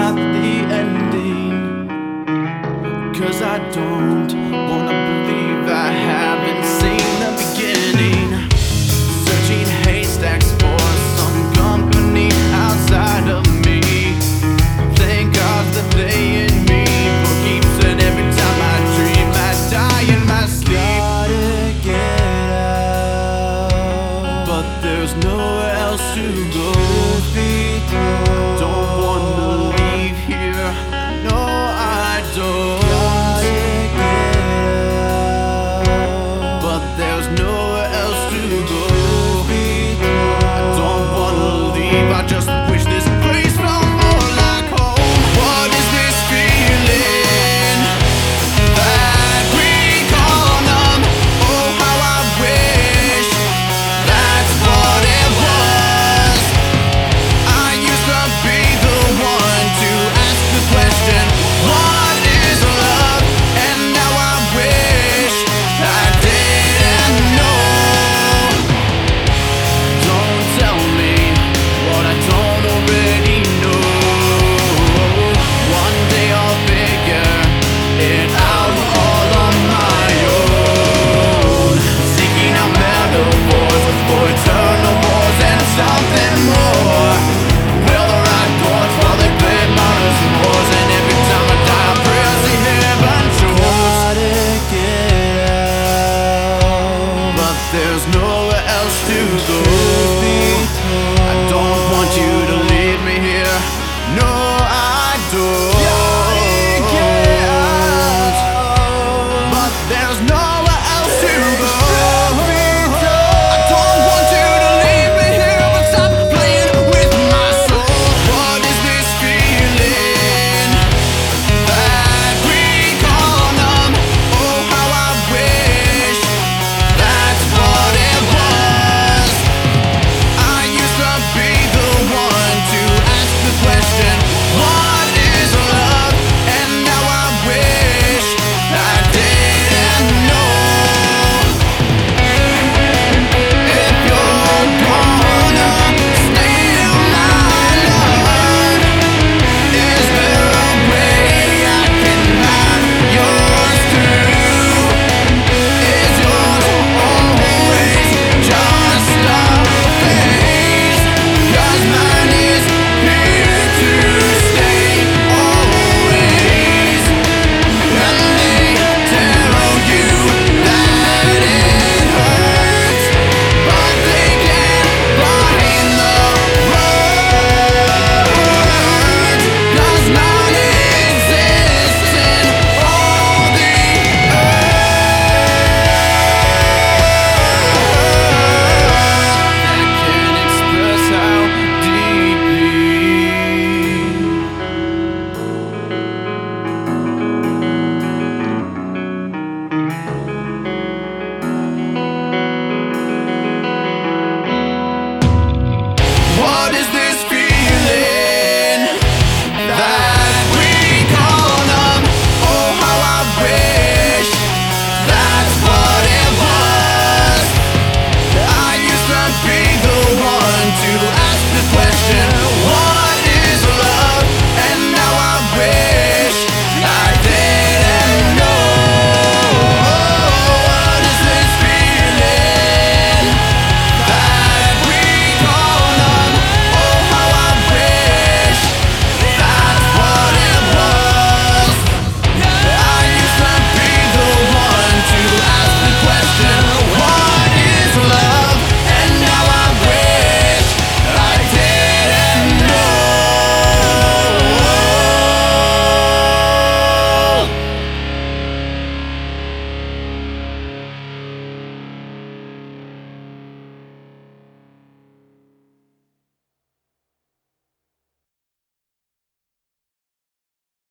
not the ending, 'cause I don't wanna believe I haven't seen the beginning. Searching haystacks for some company outside of me. Thank God that they in me for keeps, and every time I dream I die in my sleep. Gotta get out, but there's nowhere else to go. Don't wanna leave here, no I don't. But there's nowhere else to go. I don't wanna leave, I just wish this place felt more like home. What is this feeling that we call numb? Oh, how I wish that's what it was. I used to be the one to ask the question, what is love? And now I wish I didn't know. Don't tell me what I don't already know. One day I'll figure it out all on my own. Seeking out metaphors for eternal wars and something more. Will the right chords while they play modern wars, and every time I die I pray I see heaven shores. Gotta get out, but there's nowhere else to go. I don't want you to leave me here, no I don't.